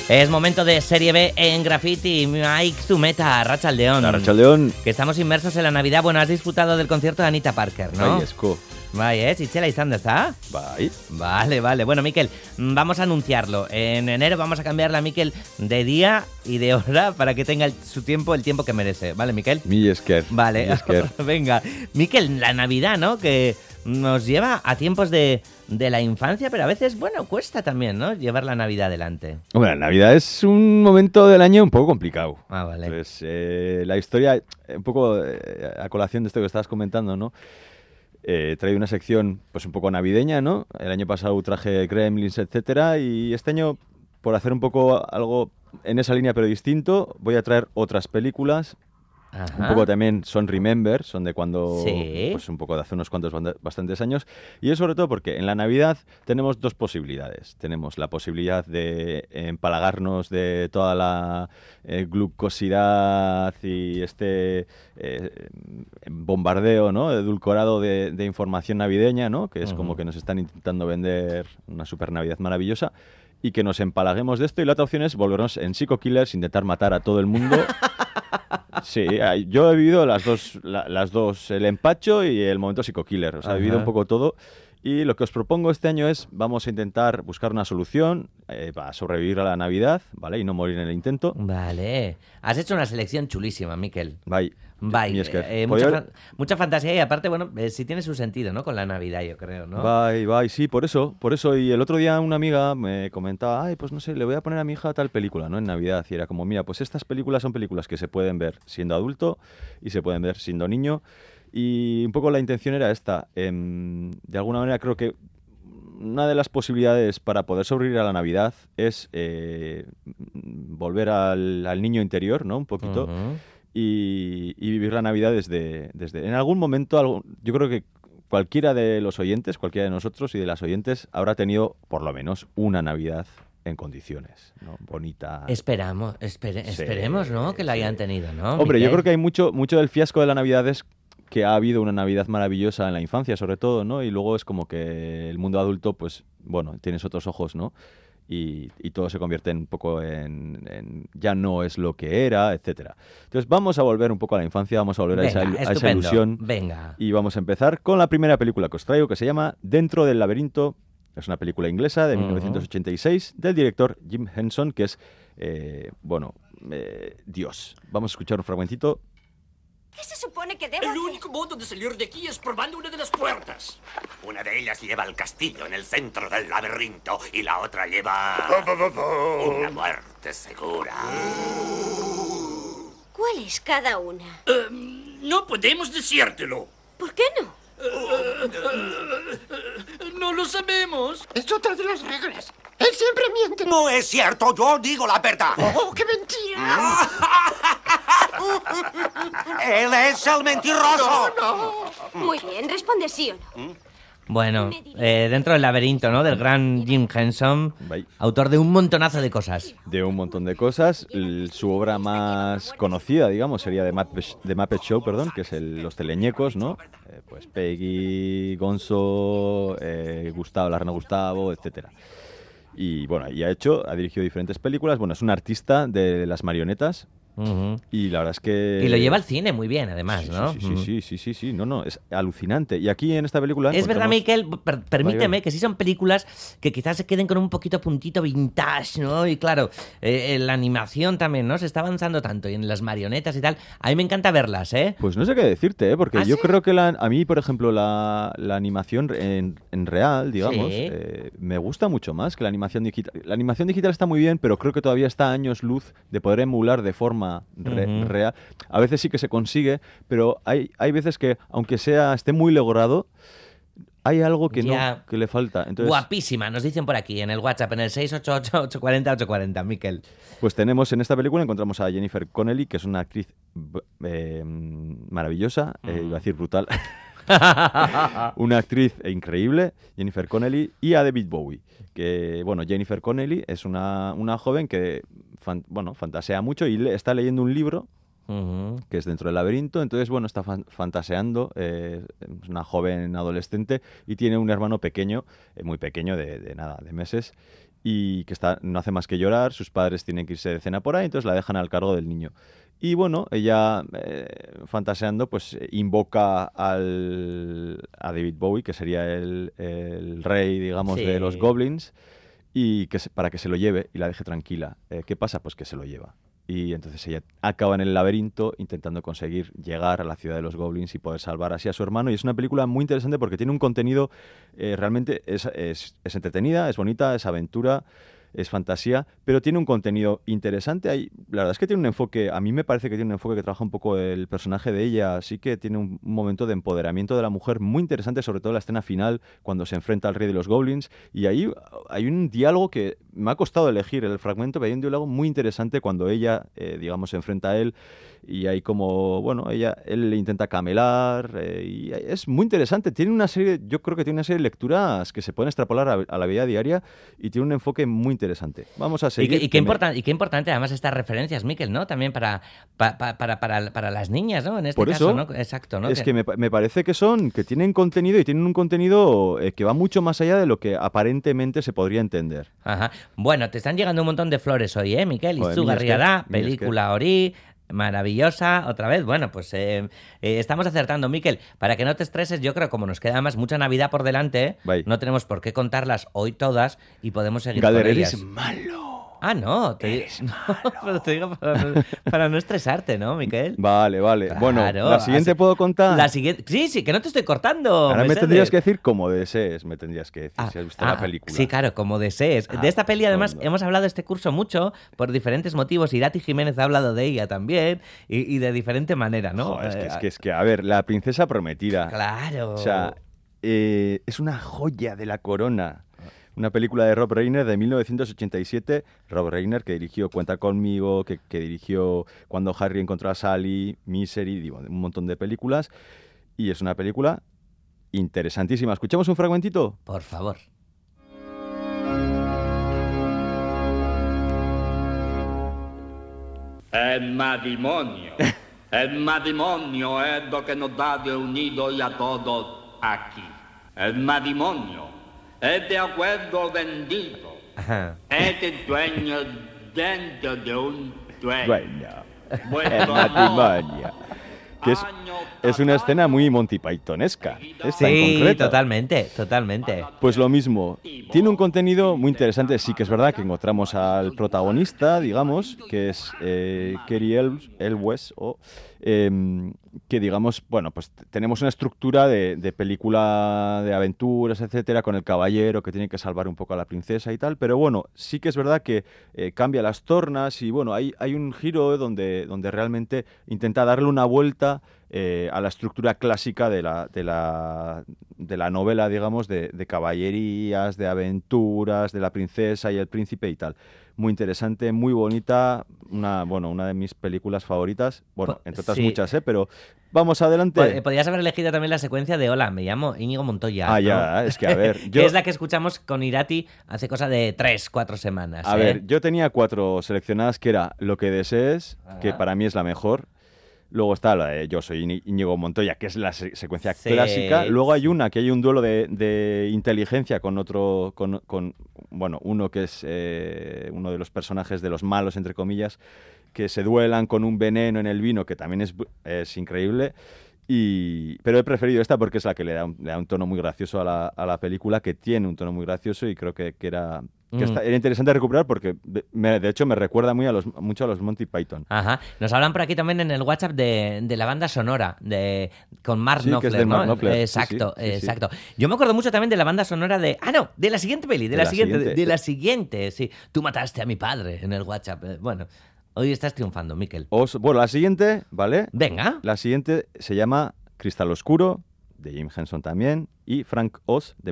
Es momento de Serie B en Graffiti. Mike Zumeta, Arratsaldeon. Arratsaldeon. Que estamos inmersos en la Navidad. Bueno, has disfrutado del concierto de Anita Parker, ¿no? Bai, esko. Bai, Itzela izan da, ¿está? Bai. Vale. Bueno, Mikel, vamos a anunciarlo. En enero vamos a cambiarle a Mikel de día y de hora para que tenga el tiempo que merece. ¿Vale, Mikel? Mil esker. Vale. Mil esker. Venga. Mikel, la Navidad, ¿no? Que nos lleva a tiempos de la infancia, pero a veces, bueno, cuesta también, ¿no? Llevar la Navidad adelante. Bueno, la Navidad es un momento del año un poco complicado. Ah, vale. Entonces, la historia, un poco a colación de esto que estabas comentando, ¿no? He traído una sección pues un poco navideña, ¿no? El año pasado traje Gremlins, etcétera, y este año, por hacer un poco algo en esa línea pero distinto, voy a traer otras películas. Ajá. Un poco también son Remember, son de cuando, Sí. pues un poco de hace unos cuantos, bastantes años. Y es sobre todo porque en la Navidad tenemos dos posibilidades. Tenemos la posibilidad de empalagarnos de toda la glucosidad y bombardeo, ¿no? Edulcorado de información navideña, ¿no? Que es como que nos están intentando vender una super Navidad maravillosa. Y que nos empalaguemos de esto. Y la otra opción es volvernos en Psycho Killers, intentar matar a todo el mundo. Sí, yo he vivido las dos, el empacho y el momento Psycho Killer. O sea, he vivido un poco todo. Y lo que os propongo este año es, vamos a intentar buscar una solución para sobrevivir a la Navidad, ¿vale? Y no morir en el intento. Vale. Has hecho una selección chulísima, Mikel. Bye. Mucha fantasía y aparte, bueno, sí tiene su sentido, ¿no? Con la Navidad, yo creo, ¿no? Bye, sí, por eso. Y el otro día una amiga me comentaba, pues no sé, le voy a poner a mi hija tal película, ¿no? En Navidad. Y era como, mira, pues estas películas son películas que se pueden ver siendo adulto y se pueden ver siendo niño. Y un poco la intención era esta. De alguna manera creo que una de las posibilidades para poder sobrevivir a la Navidad es volver al niño interior, ¿no? Un poquito. Y vivir la Navidad desde... En algún momento, yo creo que cualquiera de los oyentes, cualquiera de nosotros y de las oyentes habrá tenido por lo menos una Navidad en condiciones, ¿no? Bonita. Esperemos, ¿no? Que la hayan tenido, ¿no? Hombre, Mikel. yo creo que hay mucho del fiasco de la Navidad es que ha habido una Navidad maravillosa en la infancia, sobre todo, ¿no? Y luego es como que el mundo adulto, pues, bueno, tienes otros ojos, ¿no? Y todo se convierte un poco en ya no es lo que era, etcétera. Entonces vamos a volver un poco a la infancia, vamos a volver a esa ilusión. Venga. Y vamos a empezar con la primera película que os traigo, que se llama Dentro del laberinto. Es una película inglesa de 1986 del director Jim Henson, que es, Dios. Vamos a escuchar un fragmentito. ¿Qué se supone que debo hacer? El único modo de salir de aquí es probando una de las puertas. Una de ellas lleva al castillo en el centro del laberinto y la otra lleva una muerte segura. ¿Cuál es cada una? No podemos decírtelo. ¿Por qué no? No lo sabemos. Es otra de las reglas. Él siempre miente. No es cierto, yo digo la verdad. ¡Oh, qué mentira! Él es el mentiroso. Muy bien, responde sí o no. Bueno, dentro del laberinto, ¿no? Del gran Jim Henson, Bye. autor de un montonazo de cosas. De un montón de cosas. Su obra más conocida, digamos, sería The Muppet Show, perdón, que es los teleñecos, ¿no? Pues Peggy, Gonzo, Gustavo, la Reina Gustavo, etcétera. Y bueno, ha dirigido diferentes películas. Bueno, es un artista de las marionetas. Y la verdad es que... Y lo lleva al cine muy bien, además, ¿no? Sí. No, es alucinante. Y aquí en esta película... Es verdad, Mikel, permíteme Vale. que sí son películas que quizás se queden con un poquito puntito vintage, ¿no? Y claro, la animación también, ¿no? Se está avanzando tanto y en las marionetas y tal. A mí me encanta verlas, ¿eh? Pues no sé qué decirte, porque ¿Ah, yo sí? creo que a mí, por ejemplo, la animación en real, digamos, Sí. me gusta mucho más que la animación digital. La animación digital está muy bien, pero creo que todavía está a años luz de poder emular de forma real. A veces sí que se consigue, pero hay veces que, aunque esté muy logrado, hay algo que Ya. que le falta. Entonces, Guapísima, nos dicen por aquí en el WhatsApp, en el 688-840-840, Mikel. pues tenemos en esta película, encontramos a Jennifer Connelly, que es una actriz maravillosa, iba a decir brutal. Una actriz increíble, Jennifer Connelly, y a David Bowie. Que, bueno, Jennifer Connelly es una joven que fantasea mucho y está leyendo un libro que es Dentro del laberinto. Entonces, bueno, está fantaseando, es una joven adolescente y tiene un hermano pequeño, muy pequeño, de meses. y que no hace más que llorar, sus padres tienen que irse de cena por ahí, entonces la dejan al cargo del niño. Y bueno, ella, fantaseando, pues invoca a David Bowie, que sería el rey, digamos, Sí. de los goblins, y para que se lo lleve y la deje tranquila. ¿Qué pasa? Pues que se lo lleva. Y entonces ella acaba en el laberinto intentando conseguir llegar a la ciudad de los goblins y poder salvar así a su hermano. Y es una película muy interesante porque tiene un contenido, realmente es entretenida, es bonita, es aventura, es fantasía, pero tiene un contenido interesante. La verdad es que tiene un enfoque, a mí me parece que tiene un enfoque que trabaja un poco el personaje de ella, así que tiene un momento de empoderamiento de la mujer muy interesante, sobre todo la escena final, cuando se enfrenta al rey de los goblins, y ahí hay un diálogo que me ha costado elegir el fragmento, pero hay un diálogo muy interesante cuando ella, digamos, se enfrenta a él, y hay como, bueno, él le intenta camelar, y es muy interesante. Tiene una serie, yo creo que tiene una serie de lecturas que se pueden extrapolar a la vida diaria, y tiene un enfoque muy interesante. Vamos a seguir. Y qué importante además estas referencias, Miquel, ¿no? También para las niñas, ¿no? En este Por caso, eso, ¿no? Exacto, ¿no? es que me parece que tienen contenido y tienen un contenido que va mucho más allá de lo que aparentemente se podría entender. Ajá. Bueno, te están llegando un montón de flores hoy, Miquel? Joder, Izugarriará, mira, es que- película Ori, maravillosa, otra vez. Bueno, pues estamos acertando, Miquel. Para que no te estreses, yo creo, como nos queda además mucha Navidad por delante, Bye. no tenemos por qué contarlas hoy todas y podemos seguir con Gader, ellas. eres malo. Ah, no, pero te digo para no estresarte, ¿no, Miquel? Vale. Bueno, Claro, la siguiente así- puedo contar. La siguiente, sí, que no te estoy cortando. Ahora me Mesedes. tendrías que decir como desees, me tendrías que decir si has visto la película. Sí, claro, como desees. Ah, De esta peli, además, onda. hemos hablado de este curso mucho por diferentes motivos. Irati Jiménez ha hablado de ella también y de diferente manera, ¿no? Joder, es que, a ver, La princesa prometida. Claro. O sea, es una joya de la corona. Una película de Rob Reiner de 1987. Rob Reiner, que dirigió Cuenta conmigo, que dirigió Cuando Harry encontró a Sally, Misery, digo, un montón de películas. Y es una película interesantísima. ¿Escuchamos un fragmentito? Por favor. El matrimonio. El matrimonio es lo que nos da de unido y a todos aquí. El matrimonio es de acuerdo vendido. Ajá. Es el dueño dentro de un dueño. Bueno, el Vuestro matrimonio. amor. Que es una escena muy Monty Pythonesca. Esta en Sí, concreto. totalmente. Pues lo mismo, tiene un contenido muy interesante. Sí que es verdad que encontramos al protagonista, digamos, que es Cary Elwes, que digamos, bueno, pues tenemos una estructura de película de aventuras, etcétera, con el caballero que tiene que salvar un poco a la princesa y tal, pero bueno, sí que es verdad que cambia las tornas y bueno, hay un giro donde realmente intenta darle una vuelta a la estructura clásica de la novela, digamos, de caballerías, de aventuras, de la princesa y el príncipe y tal. Muy interesante, muy bonita, una de mis películas favoritas, bueno, entre otras Sí. muchas, pero vamos adelante. Podrías haber elegido también la secuencia de Hola, me llamo Íñigo Montoya. Ah, ¿no? ya, es que a ver, Que es la que escuchamos con Irati hace cosa de 3-4 semanas. A ver, yo tenía 4 seleccionadas, que era Lo que desees, que Ajá. para mí es la mejor. Luego está la de Yo soy Íñigo Montoya, que es la secuencia Sí. clásica. Luego hay una que hay un duelo de inteligencia con otro, uno que es uno de los personajes de los malos, entre comillas, que se duelan con un veneno en el vino, que también es increíble. Pero he preferido esta porque es la que le da un tono muy gracioso a la película, que tiene un tono muy gracioso y creo que era interesante recuperar porque de hecho me recuerda mucho a los Monty Python. Ajá. Nos hablan por aquí también en el WhatsApp de la banda sonora con Mark Sí, que es Knopfler, de ¿no? Mark Knopfler. Sí, Exacto, sí, sí, sí. exacto. Yo me acuerdo mucho también de la banda sonora de la siguiente peli, de la siguiente, sí. Tú mataste a mi padre en el WhatsApp. Bueno, hoy estás triunfando, Miquel. Bueno, la siguiente, ¿vale? Venga. La siguiente se llama Cristal Oscuro, de Jim Henson también, y Frank Oz, de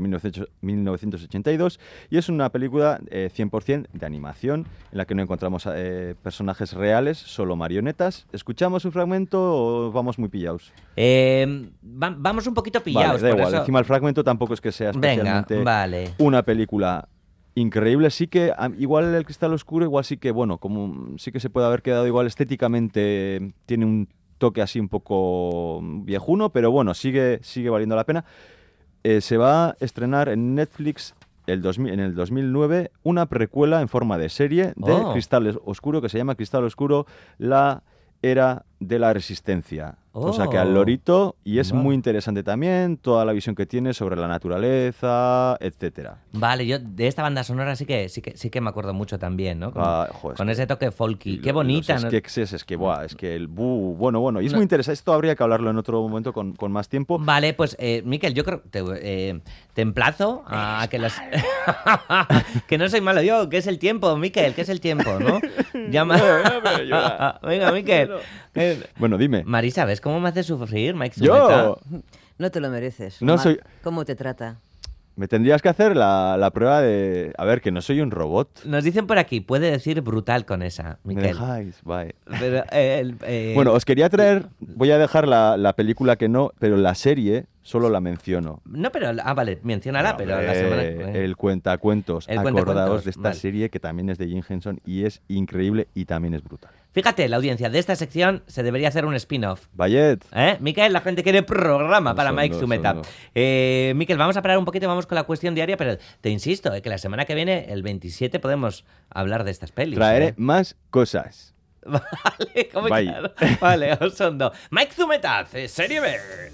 1982, y es una película 100% de animación, en la que no encontramos personajes reales, solo marionetas. ¿Escuchamos un fragmento o vamos muy pillados? Vamos un poquito pillados. Vale, da por igual, eso- encima el fragmento tampoco es que sea Venga, especialmente vale. una película increíble. Sí que, igual el Cristal Oscuro, igual sí que, bueno, como sí que se puede haber quedado igual estéticamente, tiene un toque así un poco viejuno, pero bueno, sigue valiendo la pena. Se va a estrenar en Netflix en el 2009 una precuela en forma de serie de Cristal Oscuro que se llama Cristal Oscuro, la era de la resistencia. O sea que al lorito, y es muy interesante también toda la visión que tiene sobre la naturaleza, etcétera. Vale, yo de esta banda sonora sí que me acuerdo mucho también, ¿no? Con ese toque folky. Qué bonita, los ¿no? Es que el bueno, y es muy interesante. Esto habría que hablarlo en otro momento con más tiempo. Vale, pues, Miquel, yo creo te emplazo a que las... que no soy malo yo, que es el tiempo, Miquel, que es el tiempo, ¿no? Llama... Venga, Miquel. Bueno, dime. Marisa, ¿ves cómo me hace sufrir Mike Zumeta? Yo. No te lo mereces. No soy... ¿Cómo te trata? Me tendrías que hacer la prueba de... A ver, que no soy un robot. Nos dicen por aquí, puede decir brutal con esa, Miquel. Me dejáis, bye. Pero, Bueno, os quería traer... Voy a dejar la película que no, pero la serie solo la menciono. No, pero... vale, menciónala, pero la semana... El cuentacuentos. El Acordaos cuentacuentos, de esta vale. serie que también es de Jim Henson y es increíble y también es brutal. Fíjate, la audiencia de esta sección se debería hacer un spin-off. Bayet. Miquel, la gente quiere programa para Eso Mike no, Zumeta. eso Miquel, vamos a parar un poquito, vamos con la cuestión diaria, pero te insisto, que la semana que viene, el 27, podemos hablar de estas pelis. Traeré más cosas. Vale, ¿cómo Bye. claro? Vale, Osondo. Mike Zumeta, Serie B.